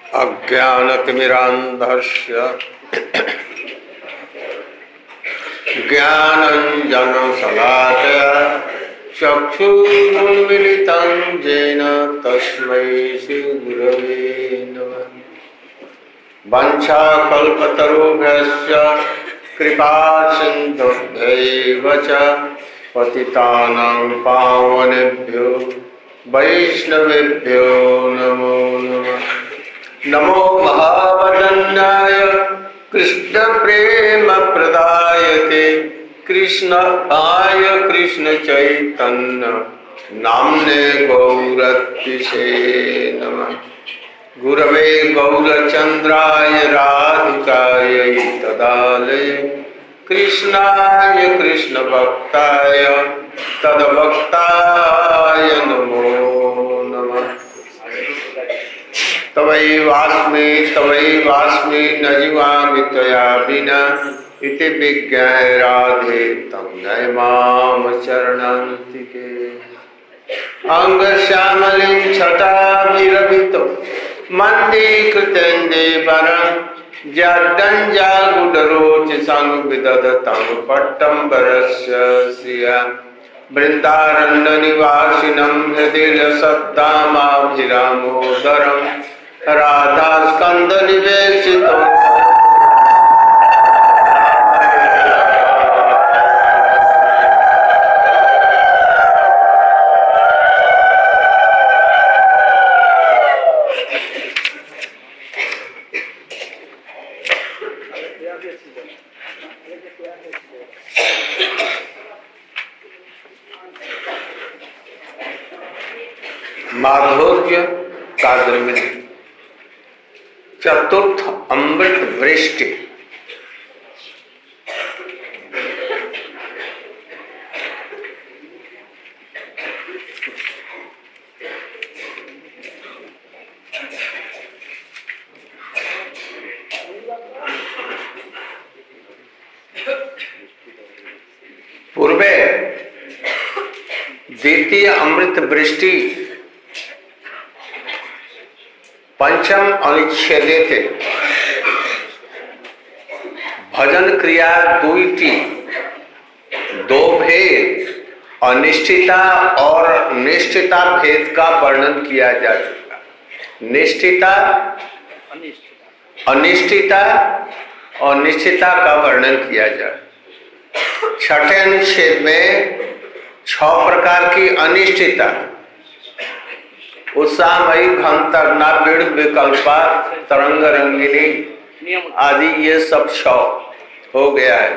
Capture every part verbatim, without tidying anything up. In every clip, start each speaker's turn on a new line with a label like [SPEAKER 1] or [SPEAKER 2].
[SPEAKER 1] अज्ञानतिमिरान्धस्य ज्ञानञ्जनशलाकया चक्षुरुन्मीलितं येन तस्मै श्रीगुरवे नमः। वाञ्छाकल्पतरुभ्यश्च कृपासिन्धुभ्यैव च पतितानां पावनेभ्यो वैष्णवेभ्यो नमो नमः। नमो महावदन्याय कृष्णप्रेमप्रदायते कृष्णाय कृष्णचैतन्य नाम्ने गौरतिसे नमः। गुरवे गौरचन्द्राय राधिकायै तदालये कृष्णाय कृष्णभक्ताय तद्भक्ताय नमो नमः। तवैवास्मि तवैवास्मि न जीवामि त्वया विना इति विज्ञाय राधे तं नय मां शरणान्तिके। अंगश्यामलिं छटाभिरभितो मन्दीकृतेन्दीवरं जड्डञ्जागुडरोचसं विदधतं पट्टम्बरस्य श्रिया। वृन्दारण्यनिवासिनं हृदयसद्दामाभिरामोदरं राधास्कन्धनिवेशितं माधुर्य कादरमिति चतुर्थ अमृत वृष्टि। पूर्वे द्वितीय अमृत वृष्टि पंचम अनुच्छेदे थे। भजन क्रिया दुईटी दो भेद अनिष्ठिता और निष्ठिता भेद का वर्णन किया जा चुका। निष्ठिता अनिष्ठिता और निष्ठिता का वर्णन किया जा। छठे अनुच्छेद में छह प्रकार की अनिष्ठिता उत्साहमयी भंतरना पीड़ विकल्पा तरंग रंगिनी आदि ये सब छह हो गया है।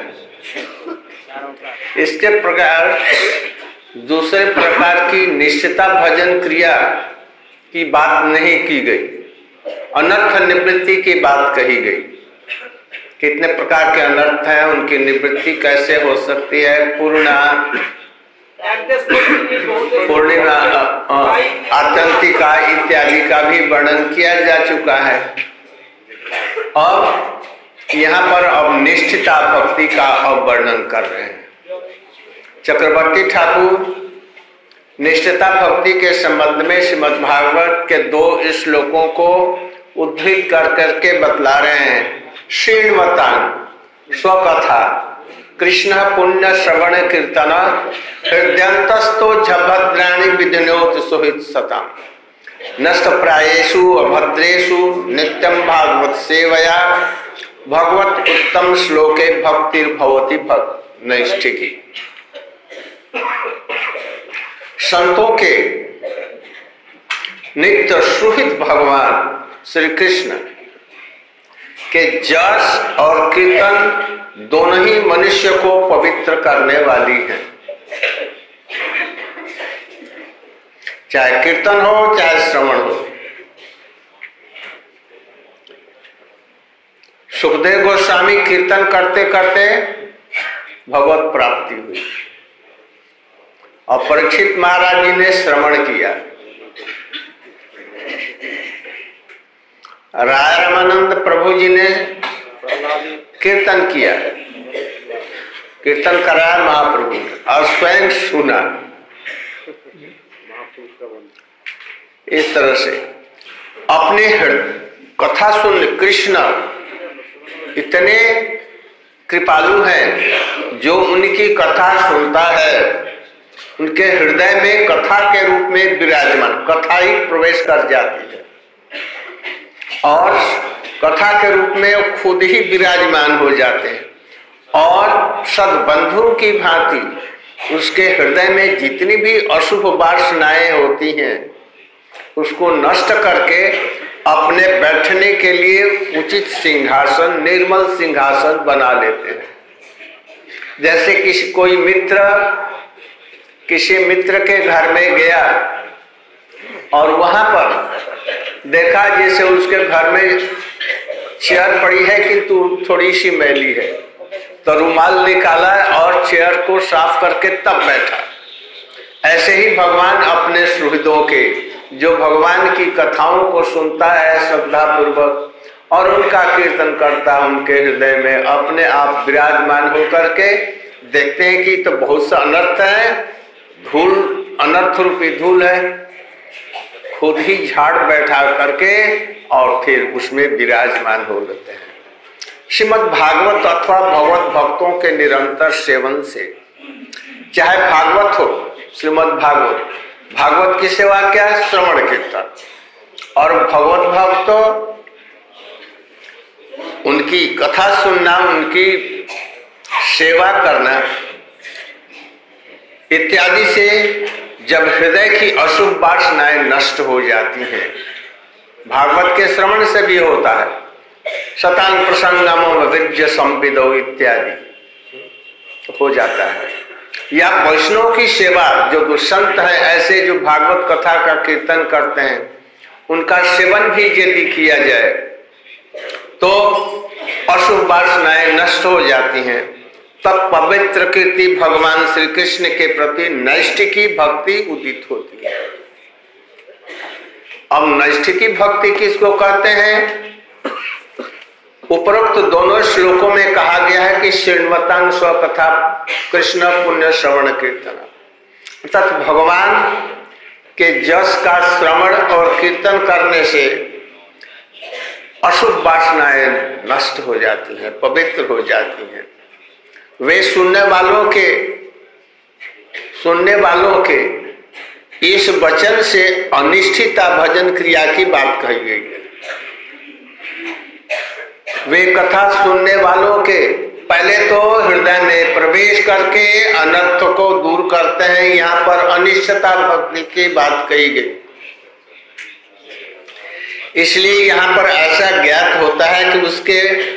[SPEAKER 1] इसके प्रकार दूसरे प्रकार की निश्चिता भजन क्रिया की बात नहीं की गई, अनर्थ निवृत्ति की बात कही गई। कितने प्रकार के अनर्थ हैं, उनकी निवृत्ति कैसे हो सकती है, पूर्णा पूर्णिमा आतंतिका इत्यादि का भी वर्णन किया जा चुका है। अब यहाँ पर अब निष्ठिता भक्ति का अब वर्णन कर रहे हैं। चक्रवर्ती ठाकुर निष्ठिता भक्ति के संबंध में श्रीमद्भागवत के दो श्लोकों को उद्धृत कर करके बतला रहे हैं। श्रीमतान स्वकथा कृष्ण पुण्य श्रवण कीर्तन हृदयंतस्तो झभद्राणि विधिनोत सुहित सता नष्ट प्रायेषु अभद्रेषु नित्यं भागवत सेवया भगवत उत्तम श्लोके भक्तिर्भवति भक्त नैष्ठिकी। संतों के नित्य सुहित भगवान श्री कृष्ण के जस और कीर्तन दोनों ही मनुष्य को पवित्र करने वाली हैं। चाहे कीर्तन हो चाहे श्रवण हो। सुखदेव गोस्वामी कीर्तन करते करते भगवत प्राप्ति हुई और परीक्षित महाराज जी ने श्रवण किया। राय रामानंद प्रभु जी ने कीर्तन किया, कीर्तन कराया महाप्रभु और स्वयं सुना। इस तरह से अपने कथा सुन कृष्ण इतने कृपालु हैं, जो उनकी कथा सुनता है उनके हृदय में कथा के रूप में विराजमान, कथा ही प्रवेश कर जाती है और कथा के रूप में खुद ही विराजमान हो जाते हैं और सद्बंधु की भांति उसके हृदय में जितनी भी अशुभ वासनाएं होती हैं उसको नष्ट करके अपने बैठने के लिए उचित सिंहासन, निर्मल सिंहासन बना लेते हैं। जैसे किसी कोई मित्र किसी मित्र के घर में गया और वहां पर देखा जैसे उसके घर में चेयर पड़ी है किंतु थोड़ी सी मैली है, तो रुमाल निकाला और चेयर को साफ करके तब बैठा। ऐसे ही भगवान अपने सुहृदों के, जो भगवान की कथाओं को सुनता है श्रद्धा पूर्वक और उनका कीर्तन करता है, उनके हृदय में अपने आप विराजमान होकर के देखते हैं कि तो बहुत सा अनर्थ है, धूल अनर्थ रूपी धूल है, खुद ही झाड़ बैठा करके और फिर उसमें विराजमान हो लेते हैं। श्रीमद् भागवत अथवा भगवत भक्तों के निरंतर सेवन से, चाहे भागवत हो, श्रीमद् भागवत, भागवत की सेवा क्या है? श्रवण कीर्तन, और भगवत भक्त उनकी कथा सुनना, उनकी सेवा करना इत्यादि से जब हृदय की अशुभ वासनाएं नष्ट हो जाती हैं, भागवत के श्रवण से भी होता है, शतांग प्रसंगमो विद्य संविदो इत्यादि हो जाता है। या वैष्णव की सेवा, जो दुष्संत है ऐसे जो भागवत कथा का कीर्तन करते हैं, उनका सेवन भी यदि किया जाए तो अशुभ वासनाएं नष्ट हो जाती हैं। तब पवित्र कीर्ति भगवान श्री कृष्ण के प्रति नैष्ठिकी भक्ति उदित होती है। अब नैष्ठिकी भक्ति किसको कहते हैं? उपरोक्त दोनों श्लोकों में कहा गया है कि श्रृण्वतां स्वकथा कृष्ण पुण्य श्रवण कीर्तन, अर्थात भगवान के जस का श्रवण और कीर्तन करने से अशुभ वासनाएं नष्ट हो जाती हैं, पवित्र हो जाती हैं। वे सुनने वालों के सुनने वालों के इस वचन से अनिष्ठिता भजन क्रिया की बात कही गई है। वे कथा सुनने वालों के पहले तो हृदय में प्रवेश करके अनर्थ को दूर करते हैं, यहाँ पर अनिष्ठता भक्ति की बात कही गई। इसलिए यहाँ पर ऐसा ज्ञात होता है कि उसके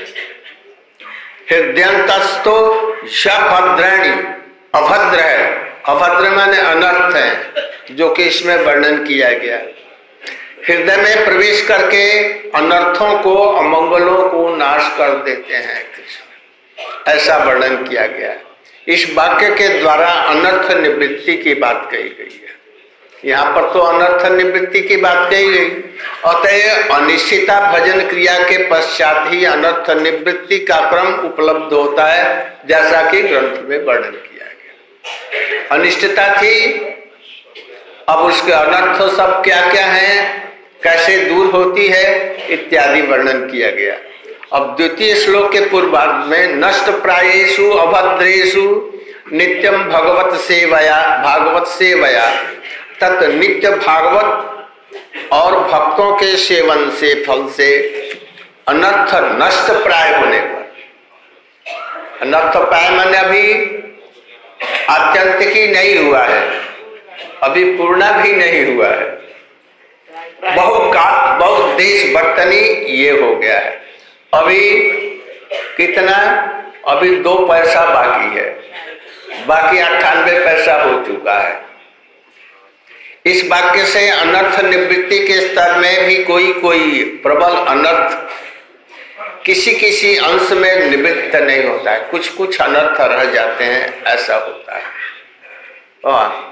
[SPEAKER 1] हृदयंतस्थो भद्राणी, अभद्र है, अभद्र माने अनर्थ है, जो कि इसमें वर्णन किया गया। हृदय में प्रवेश करके अनर्थों को, अमंगलों को नाश कर देते हैं कृष्ण, ऐसा वर्णन किया गया। इस वाक्य के द्वारा अनर्थ निवृत्ति की बात कही गई है। यहाँ पर तो अनर्थ निवृत्ति की बात कही गई, अतः अनिश्चिता भजन क्रिया के पश्चात ही अनर्थ निवृत्ति का क्रम उपलब्ध होता है, जैसा कि ग्रंथ में वर्णन किया गया। अनिश्चिता थी, अब उसके अनर्थ सब क्या क्या हैं, कैसे दूर होती है इत्यादि वर्णन किया गया। अब द्वितीय श्लोक के पूर्वार्ध में नष्ट प्रायेषु अभद्रेषु नित्यम भगवत सेवया भागवत सेवया, तत् नित्य भागवत और भक्तों के सेवन से फल से अनर्थ नष्ट प्राय होने पर, अनर्थ प्राय माने अभी आत्यंतिक नहीं हुआ है, अभी पूर्ण भी नहीं हुआ है, बहुत काल बहुत देश बर्तनी ये हो गया है। अभी कितना, अभी दो पैसा बाकी है, बाकी अट्ठानवे पैसा हो चुका है। इस वाक्य से अनर्थ निवृत्ति के स्तर में भी कोई कोई प्रबल अनर्थ किसी किसी अंश में निवृत्त नहीं होता है, कुछ कुछ अनर्थ रह जाते हैं, ऐसा होता है। और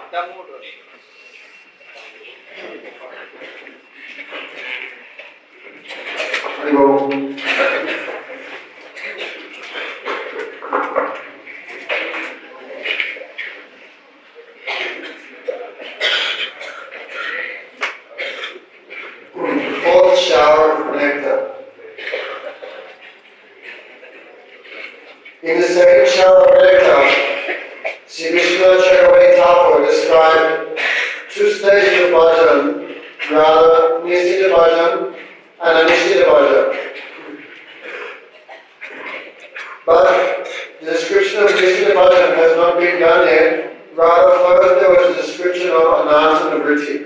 [SPEAKER 2] fourth shower of nectar. In the same shower of nectar, Sri Vishnu Chakravarti Thakur described two stages of bhajan, rather Nisita bhajan and Anishita bhajan. But the description of Nisita bhajan has not been done yet. Rather, first there was a description of Ananta Nivritti.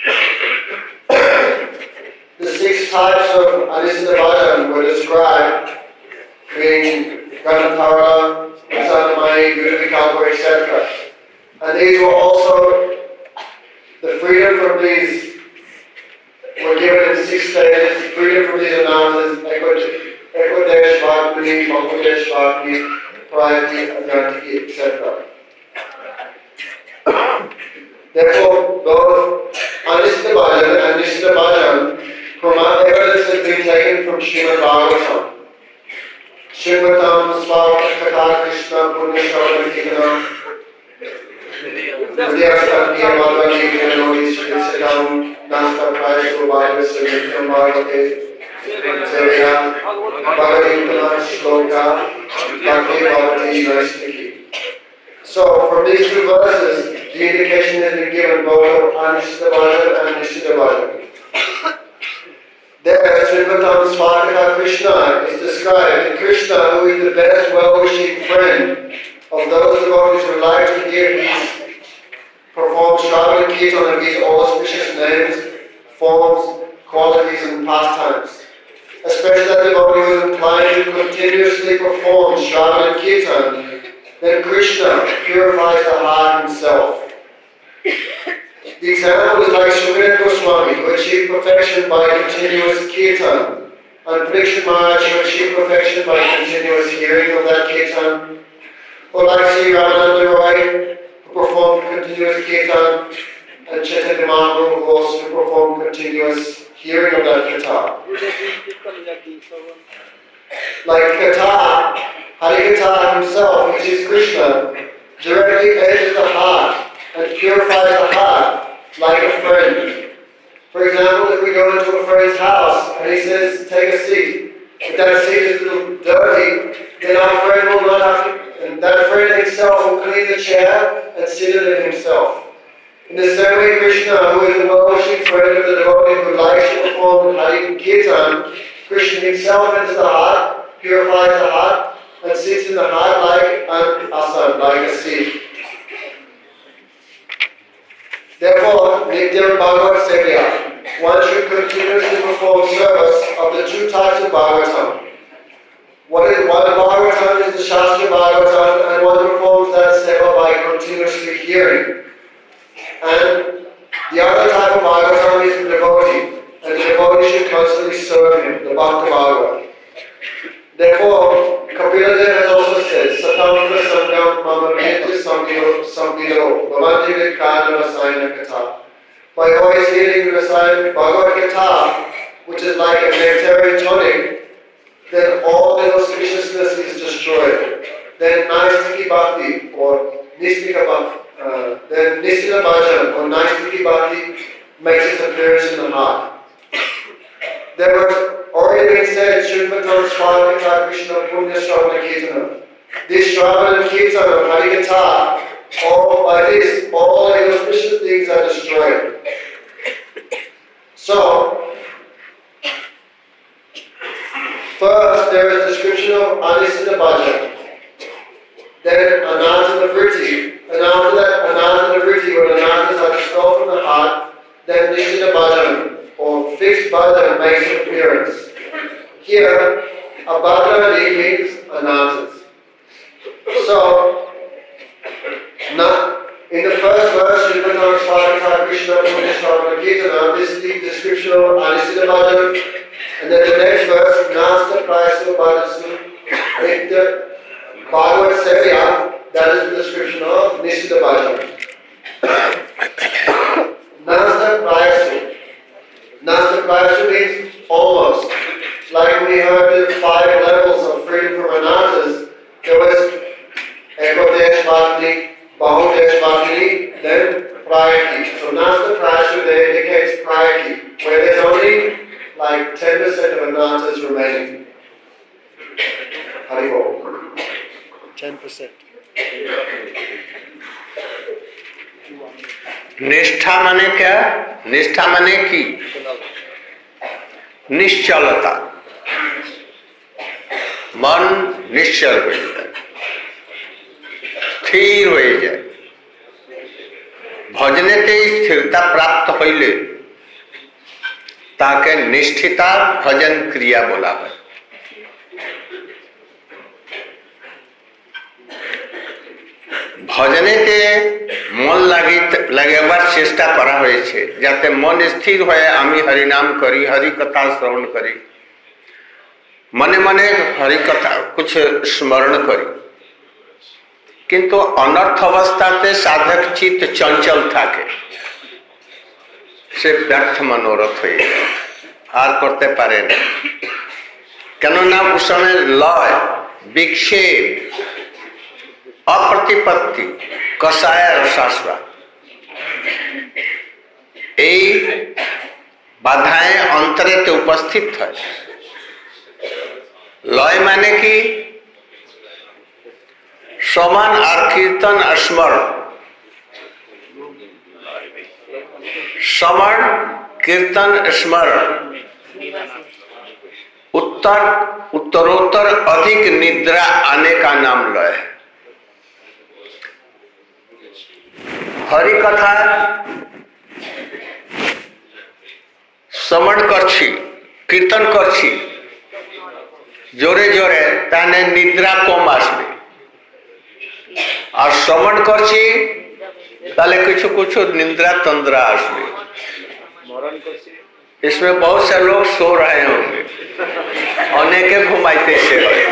[SPEAKER 2] The six types of Anisita bhajan were described, being Ganatara, Sadhamai, Guruvikalpa, et cetera. And these were also, the freedom from these were given in six stages. Freedom from these Anantas, Ekvadesh, Bhakti, Mangadesh, Bhakti, Prayati, Adhyantiki, et cetera. Therefore, both Anisita bhajan and Nisita bhajan, from our evidence has been taken from Srimad Bhagavatam. Srimvatam Svaka Katha Krishna Punya Shravana Kirtanam Vidyastam Niyamavani Kirtanodi Srisadam Nasta Prayasu Bhagavasa Nityam Bhagavate Seveya Bhagavitana Shloka Bhakti Bhavati Naistiki. So, from these two verses, the indication has been given both of Anisita bhajan and Nisita bhajan. There, Srimvatam Svaka Krishna is described, and Krishna, who is the best well-wishing friend of those devotees who like to hear these, perform Shravana Kirtan of these auspicious names, forms, qualities, and pastimes. Especially that devotee who is inclined to continuously perform Shravana Kirtan, then Krishna purifies the heart himself. The example is like Srimad Goswami, who achieved perfection by continuous kirtan, and Parikshit Maharaj, who achieved perfection by continuous hearing of that kirtan, or like Sri Ramananda Roy, who performed continuous kirtan, and Chaitanya Mahaprabhu, who also performed continuous hearing of that kirtan. Like Katha, Harikatha himself, which is Krishna, directly enters the heart and purifies the heart like a friend. For example, if we go into a friend's house and he says, take a seat, if that seat is a little dirty, then our friend will not have to, and that friend himself will clean the chair and sit in it himself. In the same way, Krishna, who is the well-wishing friend of the devotee who likes to perform Hari Kirtan, Krishna himself enters the heart, purifies the heart, and sits in the heart like an asan, like a seat. Therefore, Nityam Bhagavat Sevya, one should continuously perform service of the two types of Bhagavatam. What is one Bhagavatam is the Shastra Bhagavatam, and one performs that seva by continuously hearing. And the other type of Bhagavatam is the devotee, and the devotee should constantly serve him, the Bhakta Bhagavad. Therefore, Kapila Dev has also said, Satamitra Sangam Mama Nitya Samdino Samdino Bhavanti Vikana Rasayana Katha. By always hearing the Rasayana Bhagavad Gita, which is like a nectarian tonic, then all the auspiciousness is destroyed. Then Naistiki Bhakti or Nistika Bhakti, uh, then Nisita Bhajan or Naistiki Bhakti makes its appearance in the heart. There was already been said, Srimvatam Svaka Krishna Punya Shravana Kirtana. This Shravana Kirtan of Harikatha, all by this, all the auspicious things are destroyed. So, first there is a description of Anisita bhajan, then Ananta Nivritti, and after that Ananta Nivritti, when Anatas are expelled from the heart, then Nisita bhajan, or fixed bhajan, makes an appearance. Here, a bhajan means Anatas. So, now, in the first verse, Srimvatam Svaka Krishna Punya Shravana Kirtana, this is the description of Anisita bhajan, and then the next verse, Nasta Prayasu Bhadasu Nitya Bhagavad Sevya, that is the description of Nisita bhajan. Nasta Prayasu. Nasta Prayasu means almost. Like we heard the five levels of freedom from Anatas, there was Ekodesh Bhakti, Bahudesh Bhakti, then Prayati. So Nasta Prayasu there indicates Prayati, where there's only like ten percent of anantas remaining. Hari Bol.
[SPEAKER 3] ten percent.
[SPEAKER 1] निष्ठा माने क्या? निष्ठा माने की निश्चलता, मन निश्चल हो जाए, स्थिर हो जाए। भजने के स्थिरता प्राप्त होइले ताके निष्ठिता भजन क्रिया बोला है। भजने के मन लगी लगेबार चेष्टा करा হয়েছে যাতে मन स्थिर হয়ে আমি हरि नाम करी, हरि कथा श्रवण करी, मने मने हरि कथा कुछ स्मरण करी। किंतु अनर्थ अवस्थाते साधक चित्त चंचल থাকে, से व्यर्थ मनोरथ হয়ে যায়, আর করতে পারে না। কেননা उस समय लय, विक्षेप, अप्रतिपत्ति, कषाय रसास्वा এই বাধাएं अंतरेते उपस्थित है। लय माने की समान और कीर्तन स्मरण, श्रवण कीर्तन स्मरण, उत्तर उत्तरोत्तर अधिक निद्रा आने का नाम लय है। हरि कथा श्रवण करछि, कीर्तन करछि जोरे जोरे ताने निद्रा कम आसबे, और श्रवण करछि ताले कुछ कुछ निद्रा तंद्रा आसबे। इसमें बहुत से लोग सो रहे होंगे, अनेके घुमाइते से है।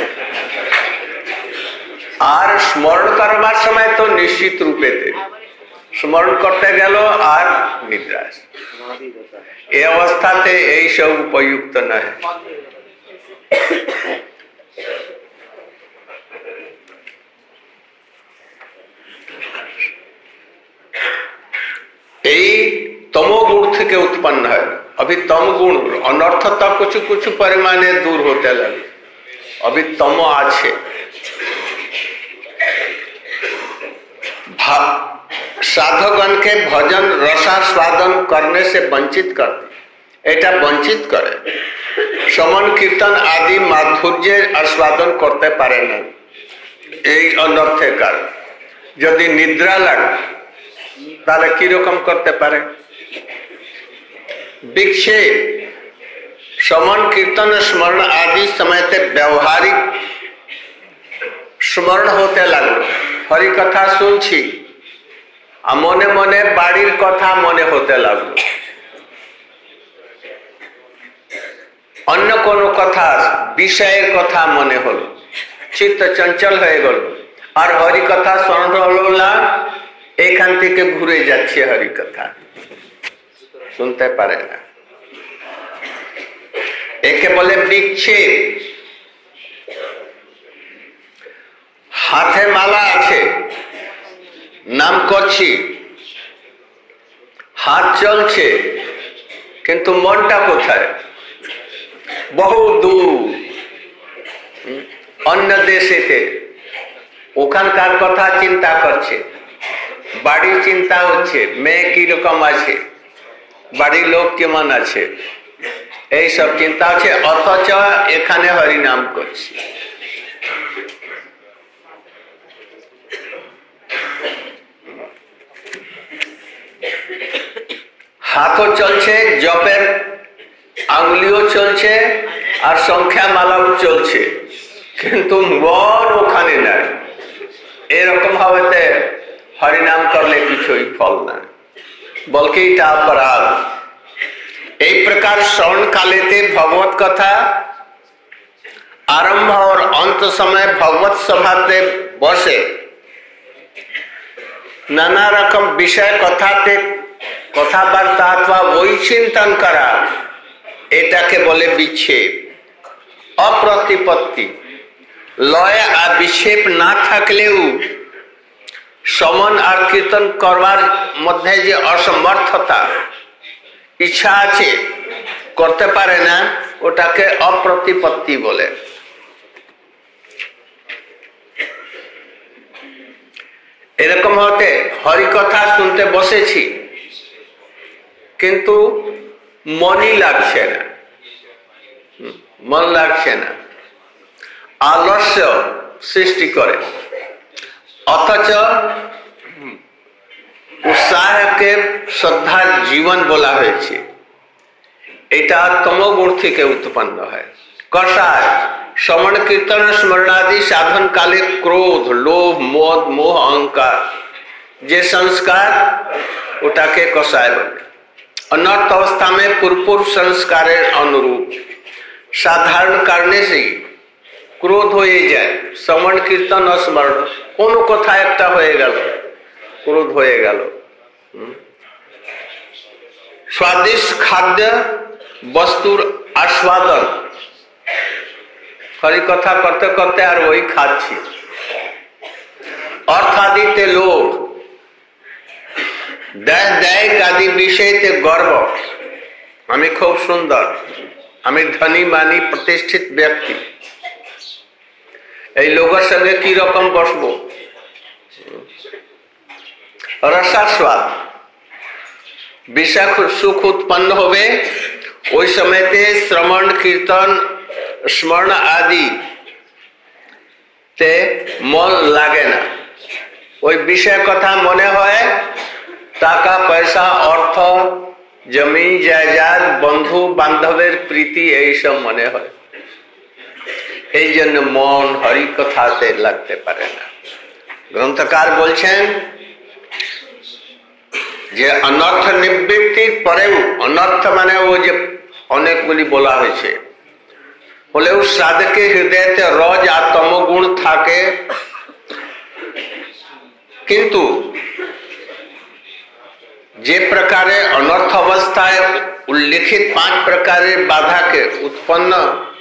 [SPEAKER 1] और स्मरण करवार समय तो निश्चित रूपे थे स्मरण करते गेलो और निद्रा, ये अवस्था ते यही सब उपयुक्त न है। यही तमोगुण থেকে उत्पन्न है। अभी तमगुण अनर्थ तक कुछ कुछ परिमाणे दूर होते लगे, अभी तमो आछे। साधकगण के भजन रसास्वादन करने से वंचित करते, एटा वंचित करे, श्रवण कीर्तन आदि माधुर्य आस्वादन करते पारे ना। এই অনর্থের কারণ যদি নিদ্রা লাগে তাহলে কি রকম করতে পারে? विक्षेप, श्रवण कीर्तन स्मरण आदि समयते व्यवहारिक स्मरण होते लगलो, हरि कथा सुनछि आ मने मने बाड़ीर कथा मने होते लगलो, अन्य कोनो कथा विषयेर कथा मने हलो, चित्त चंचल हये गेल और हरि कथा स्मरण हलो ना, एखान थेके घुरे जाच्छे हरि कथा सुनते पारे ना। एके बोले विक्षेप। हाथे माला आछे, नाम करछि, हाथ चलछे, किन्तु मनटा कोथाय? बहु दूर अन्य देशेते, ओखानकार कथा चिंता करछे, बाड़ी चिंता होच्छे, मेये कि रकम आछे, बाड़ी लोक केमन आछे, এই সব চিন্তা আছে, অথচ এখানে হরি নাম করছি। হাতও চলছে, জপের আঙ্গুলিও চলছে আর সংখ্যা মালাও চলছে, কিন্তু মন ওখানে নাই। এরকম ভাবে হরিনাম করলে কিছুই ফল নাই, বলকে এটা অপরাধ। এই प्रकार श्रवण कालेते भगवत कथा आरंभ और अंत समय भगवत सभाते बसे नाना रकम विषय कथाते कथाबार्ता अथवा वही चिंतन करा, एटाके बोले विक्षेप। अप्रतिपत्ति, लय आ विक्षेप ना थाकलेও श्रवण और कीर्तन करवार मध्य जे असमर्थता, इच्छा आछे করতে পারে না ওটাকে অপ্রতিপত্তি বলে। এরকম হতে হরিকথা শুনতে বসেছি কিন্তু মনই লাগছে না, মন লাগছে না, আলস্য সৃষ্টি করে। অথচ উৎসাহকে শ্রদ্ধার জীবন বলা হয়েছে, এটা তমোগুণ থেকে উৎপন্ন হয়। কষায় শ্রবণ কীর্তন স্মরণাদি সাধন কালে ক্রোধ লোভ মদ মোহ অহংকার যে संस्कार ওটাকে কষায় বলে। अनर्थ अवस्था में पूर्व संस्कारेर अनुरूप साधारण कारणे से क्रोध हो जाए। श्रवण कीर्तन स्मरण कोनो कथा एकटा হয়ে গেল क्रोध হয়ে গেল। स्वादिष्ट खाद्य वस्तुर आस्वादन हरि कथा करते करते और वही खाচ্ছি। अर्थादिते लोभ देह दैहिक आदि विषयते गर्व, আমি খুব সুন্দর, আমি ধনী মানি প্রতিষ্ঠিত ব্যক্তি, এই লোকের সঙ্গে কি রকম বসবো। রসাস্বাদ বিষয় সুখ উৎপন্ন হবে ওই সময়তে শ্রবণ কীর্তন স্মরণ আদি তে মন লাগে না। ওই বিষয় কথা মনে হয় টাকা পয়সা অর্থ জমি জায়গার বন্ধু বান্ধবের প্রীতি এইসব মনে হয়, এই জন্য মন হরি কথাতে লাগতে পারে না। গ্রন্থকার বলছেন যে অনর্থ নিবৃত্তির পরেও, অনর্থ মানে ও যে অনেকগুলি বলা হয়েছে, হলেও সাধকের হৃদয়তে রজ আর তমগুণ থাকে, কিন্তু যে প্রকারে অনর্থ অবস্থায় উল্লেখিত পাঁচ প্রকারের বাধাকে উৎপন্ন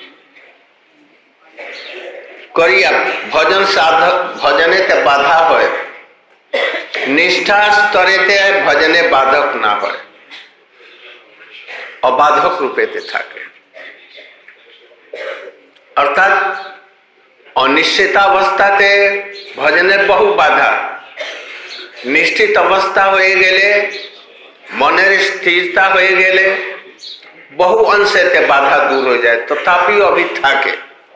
[SPEAKER 1] করিয়া ভজন সাধক ভজনেতে বাধা হয়, নিষ্ঠা স্তরেতে ভজনে বাধক না হয়, অবাধক রূপেতে থাকে। অর্থাৎ অনিশ্চিত অবস্থাতে ভজনের বহু বাধা, নিশ্চিত অবস্থা হয়ে গেলে মনের স্থিরতা হয়ে গেলে বহু অংশেতে বাধা দূর হয়ে যায়, তথাপিও অভি থাকে।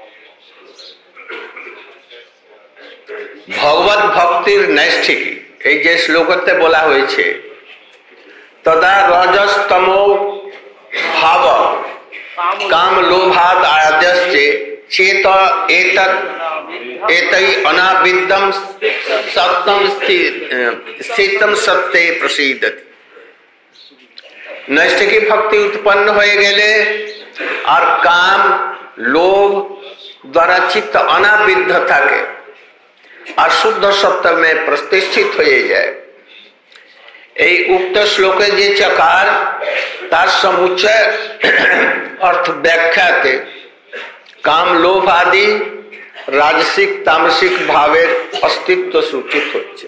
[SPEAKER 1] ভগবত ভক্তির নৈষ্ঠিকী এই যে শ্লোকতে বলা হয়েছে, তদা রজস্তম ভাব কাম লোভাদ আদ্যস্তে চেত এতৎ एतै अनाविद्यम सत्यम स्थितम सत्ये प्रसिद्धति। नैष्ठिकी भक्ति उत्पन्न হয়ে গেলে আর কাম লোভ দ্বারা চিত্ত অনাবিদ্ধ থাকে আর শুদ্ধ সত্য में प्रतिष्ठित হয়ে যায়। এই উক্ত শ্লোকে যে চকার তার সমুচ্চয় अर्थ व्याख्याते काम लोभ आदि राजसिक तामसिक भावेर अस्तित्व सूचित होच्छे।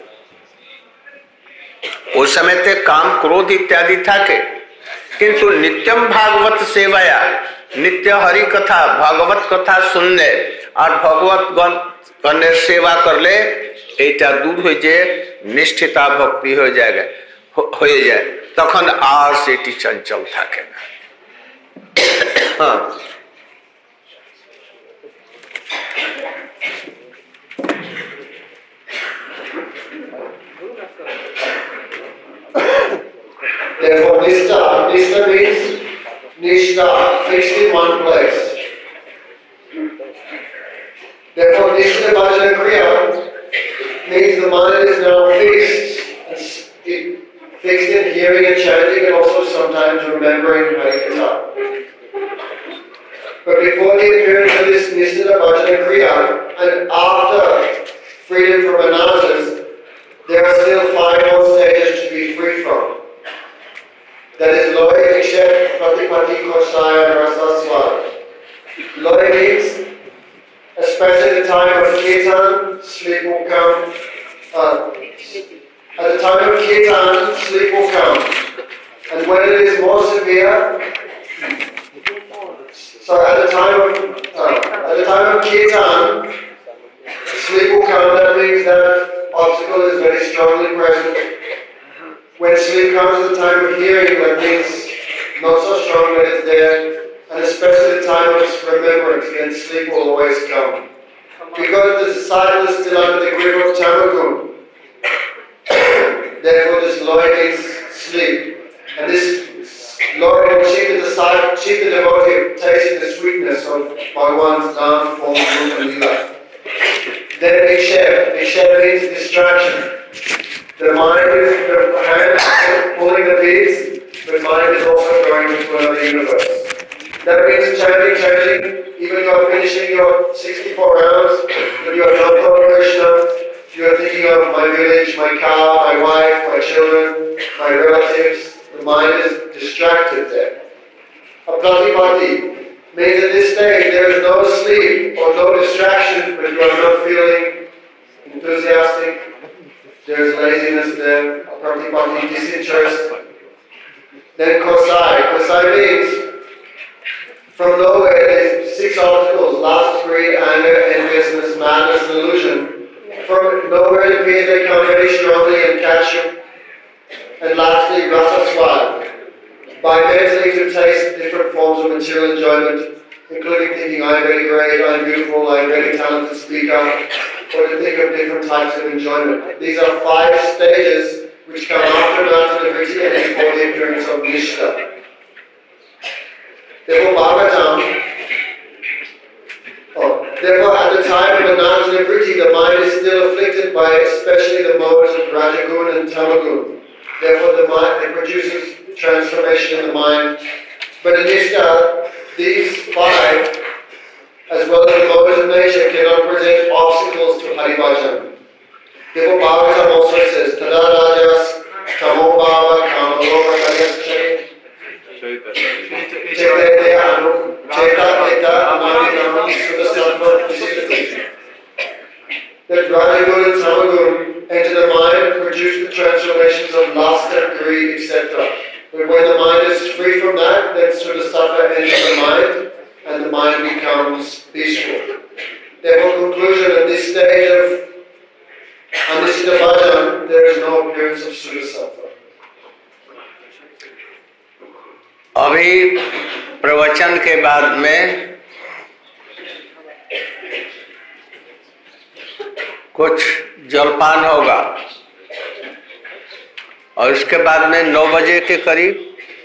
[SPEAKER 1] उस समयते काम क्रोध इत्यादि थाके, किंतु नित्यम भागवत सेवाया नित्य हरि कथा भागवत कथा सुनले और भगवत गणेर सेवा करले एटा दूर हो जाए, निष्ठिता भक्ति हो जाएगा हो जाए, तखन आर सेटी चंचल थाके ना। हाँ
[SPEAKER 2] Therefore, Nishta, Nishta means Nishta, fixed in one place. Therefore, Nishta Bhajana Kriya means the mind is now fixed. It's it, fixed in hearing and chanting and also sometimes remembering Harikatha. But before the appearance of this Nishta Bhajana Kriya and after freedom from anasas, there are still five more stages to be free from. That is Loy, Ikshet, Pratipati, Kosaya, and Rasaswad. Loy means, especially at the time of Kirtan, sleep will come. Uh, at the time of Kirtan, sleep will come. And when it is more severe, So at the time of uh, at the time of kirtan, sleep will come. That means that obstacle is very strongly present. When sleep comes at the time of hearing, that means not so strong that it's there, and especially the time of remembrance, then sleep will always come. Because the disciple is still under the grip of Tamagun, therefore this Lord needs sleep. And this Lord will cheat the disciple, cheat the devotee of tasting the sweetness of Bhagavan's Nam, form, root and lila. Then Vishev. Vishev means distraction. The mind is, the hand is pulling the beads, the mind is also going into another universe. That means chanting, chanting, even you are finishing your sixty-four rounds, but you are not for Krishna, you are thinking of my village, my cow, my wife, my children, my relatives. The mind is distracted there. Apratipati means at this stage there is no sleep or no distraction, but you are not feeling enthusiastic. There is laziness there. Apratipati, disinterest. Then Kosai. Kosai means from nowhere there's six obstacles: lust, greed, anger, enviousness, madness, and illusion. From nowhere it appears they come very strongly and catch you. And lastly, rasa swad. By mentally to taste different forms of material enjoyment, including thinking I'm very great, I'm beautiful, I'm very talented speaker, or to think of different types of enjoyment. These are five stages which come after Nātana-vritti and before the appearance of Nishta. Therefore, Bhagavatam, oh, therefore at the time of the Nātana-vritti, the mind is still afflicted by especially the modes of Rajagun and Tamagun. Therefore, the mind, it produces transformation in the mind. But in Nishta, these five, as well as the modes of nature, cannot present obstacles to Haribhajan. Therefore, Bhagavatam also says, Tada Rajas, Tamo Bhava, Kamaloka Karyasche, Cheta Anu, Cheta Eta Amadinam, Sudasattva, Visitati. That Rajagun and Tamagun enter the mind, produce the transformations of lust and greed, et cetera. But when the mind is free from that, then Sudasattva enters the mind, and the mind becomes peaceful. Therefore, conclusion at this stage of Anisita Bhajan, there is no appearance of Sudasattva.
[SPEAKER 1] अभी प्रवचन के बाद में कुछ जलपान होगा और इसके बाद में नौ बजे के करीब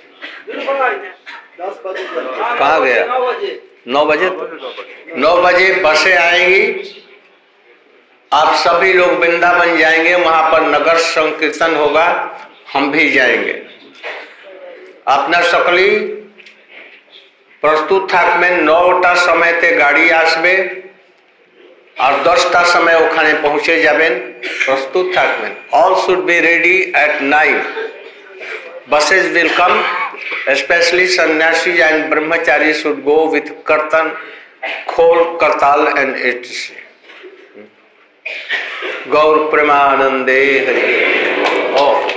[SPEAKER 1] कहाँ गया नौ बजे नौ बजे बसें आएंगी। आप सभी लोग वृंदावन जाएंगे, वहां पर नगर संकीर्तन होगा, हम भी जाएंगे। अपना सकली प्रस्तुत थाक में नौटा समय ते गाड़ी आसबे और दसटा समय ओखाने पहुंचे जाबेन प्रस्तुत थाक में। All should be ready at nine. Buses will come, especially sannyasis and brahmachari should go with kirtan, khol, kartal and et cetera. Gaur Premanande Hari. Oh.